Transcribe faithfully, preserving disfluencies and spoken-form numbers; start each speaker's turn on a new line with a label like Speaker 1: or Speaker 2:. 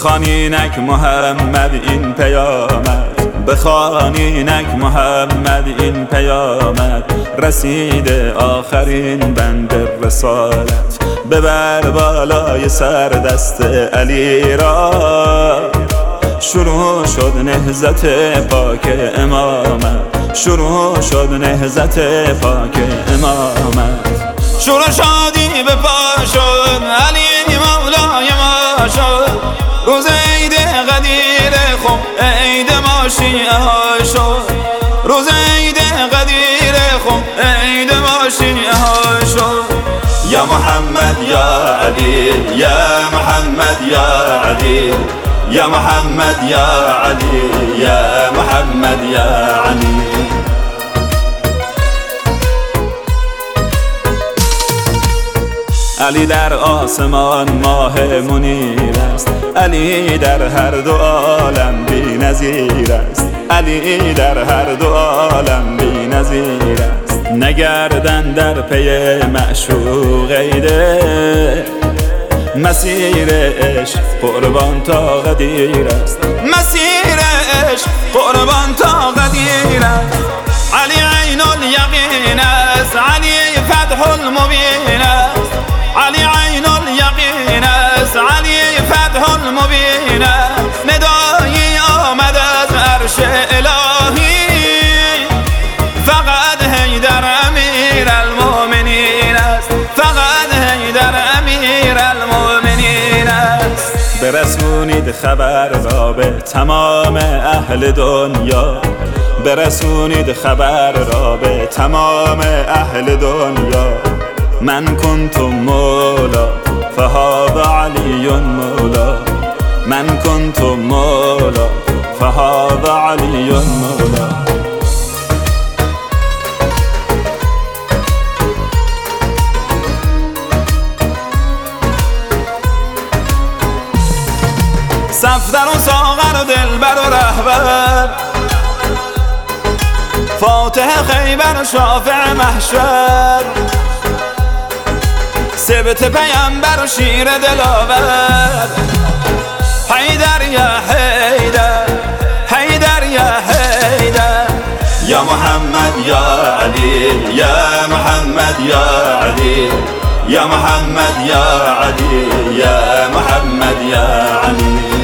Speaker 1: بخوان اینک محمد این پیامد، بخوان اینک محمد این پیامد، رسیده آخرین بند رسالت. ببر بالای سر دست علی را، شروع شد نهضت پاک امامت، شروع شد نهضت پاک امامت. شروع شادی به پا شد، علی مولای ما شد، روز عید قدیر خم عید ما شیعه ها شد، روز عید قدیر خم عید ما شیعه ها شد. یا محمد یا علی، یا محمد یا علی، یا محمد یا علی، یا محمد یا علی. علی در آسمان ماه منیر است، علی در هر دو عالم بی نظیر است، علی در هر دو عالم بی نظیر است. نگردن در پی معشوق عیده، مسیر عشق قربان تا قدیر است، مسیر عشق قربان تا قدیر است. علی عین الیقین است، علی فتح المبین است، علی عین الیقین است، علی فتح المبین است. ندایی آمد از عرش الهی، فقط حیدر امیر المؤمنین است، فقط حیدر امیر المؤمنین است. برسونید خبر را به تمام اهل دنیا، برسونید خبر را به تمام اهل دنیا. من کنتم مولا فهذا علی مولا، من کنتم مولا فهذا علی مولا. صفدر و ساغر و دلبر و رهبر، فاتح خیبر و شافع محشر، سبت پیمبر و شیر دلاور. حیدر یا حیدر، حیدر یا حیدر، یا محمد یا علی، یا محمد یا علی، یا محمد یا علی، یا محمد یا علی.